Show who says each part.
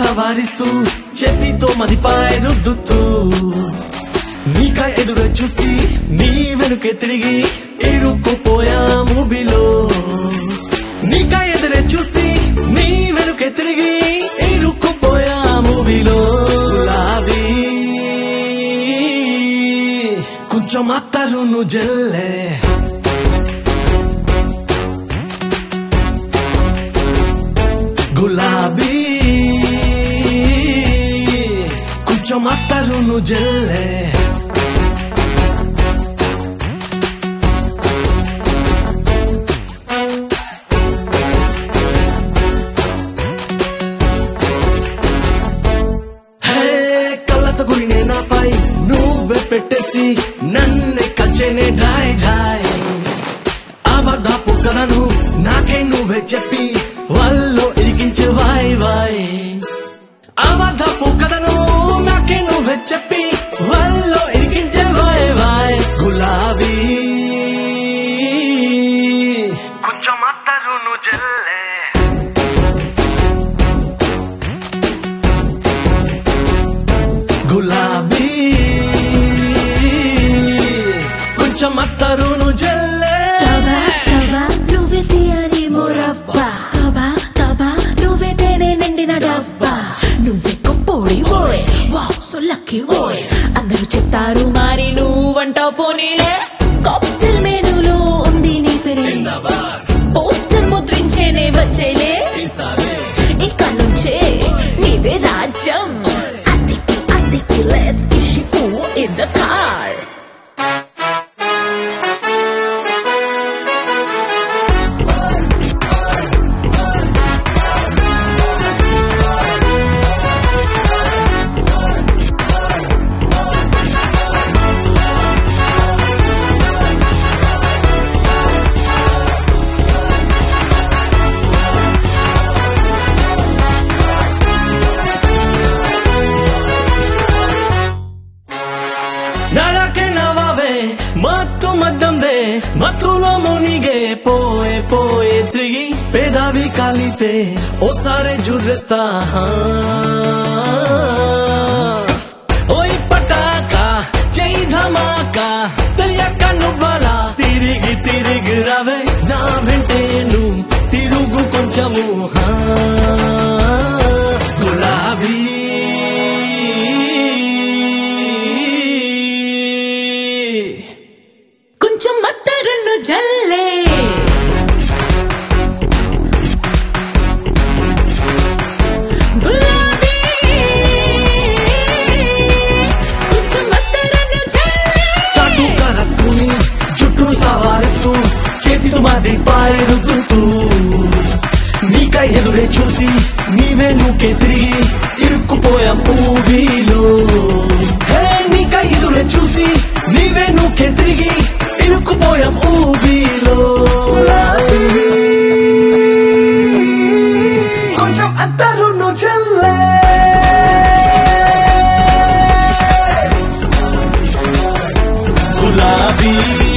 Speaker 1: సవారిస్తూ చేతితో మదిపై రుద్దుతూ నీకా ఎదురు చూసి నీ వెనుకే తిరిగి ఇరుక్కుపోయా మూబీలో నీకా ఎదురే చూసి నీ వెనుకే తిరిగి ఇరుక్కుపోయా మూబీలో గులాబీ కొంచెం అత్తరును జల్లే గులాబీ కొంచెం అత్తరును జల్లే కళ్ళతో గురినే నాపై నువ్వే పెట్టేసి నన్నే కల్చేనే ఢాయ్ ఢాయ్ అబద్ధపు కథను నాకే నువ్వే చెప్పి వాళ్ళో ఇరికించే వాయ్ వాయ్ అబద్ధపు కథను నాకే నువ్వే చెప్పి వాళ్ళో ఇరికించే వాయ్ వాయ్ గులాబీ కొంచెం అత్తరును జల్లే గులాబీ కొంచెం అత్తరును జల్లే
Speaker 2: నువ్వే తీయని మొరబ్బా తబా నువ్వే తేనె నిండిన డబ్బా నువ్వే గొప్పోడి ఓయ్ వావ్ సో లక్కీ ఓయ్ అందరూ చెప్తారు మరి నువ్వంటావు పోనీలే కాక్టైల్ మెనూలో ఉంది నీ పేరే పోస్టర్ ముద్రించేనే వచ్చేలే ఇక నుంచే నీదే రాజ్యం అద్దెకి లెట్స్ కిషి పువ్వు in the car
Speaker 1: నరకే నవావే మత్తు మద్దందే మత్తులో మునిగే పోయే పోయే తిరిగి పేదావి కాలితే ఓసారే జుర్రెస్తా ఓయ్ పటాకా జై ధమాకా తెలియక నువ్వలా తిరిగి తిరిగి రావే నా వెంటే నువ్వు తిరుగు కొంచెము గులాబీ
Speaker 2: కొంచెం అత్తరును జల్లే గులాబీ కొంచెం అత్తరును జల్లే
Speaker 1: కాటుక రాసుకుని జుట్టు సవారిస్తూ చేతితో మదిపై రుద్దుతూ నీకా ఎదురే చూసి నీవే నువ్వుకే తిరిగి ఇరుక్కుపోయా మూవీలో నీకా ఎదురే చూసి నీవే నువ్వుకే తిరిగి ఇరుక్కుపోయా మూవీలో కొంచెం అత్తరును జల్లే గులాబీ